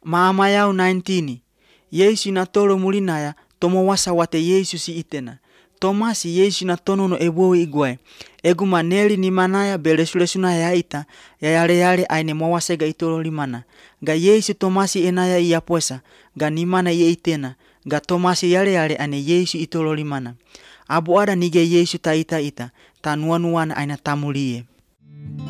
Mama yau 19. Yesu na tolo mulinaya tomo wasa wate Yesu si itena. Tomasi Yesu na tono no ebuwe igwe. Egu maneli ni manaya belesuna ya ita ya yale aine mwasega itolo limana. Ga Yesu Tomasi enaya iya puesa. Ga nimana ye itena. Ga Tomasi yale ane Yesu itolo limana. Abu ada nige Yesu ta ita. Tanuanuan aina tamulie.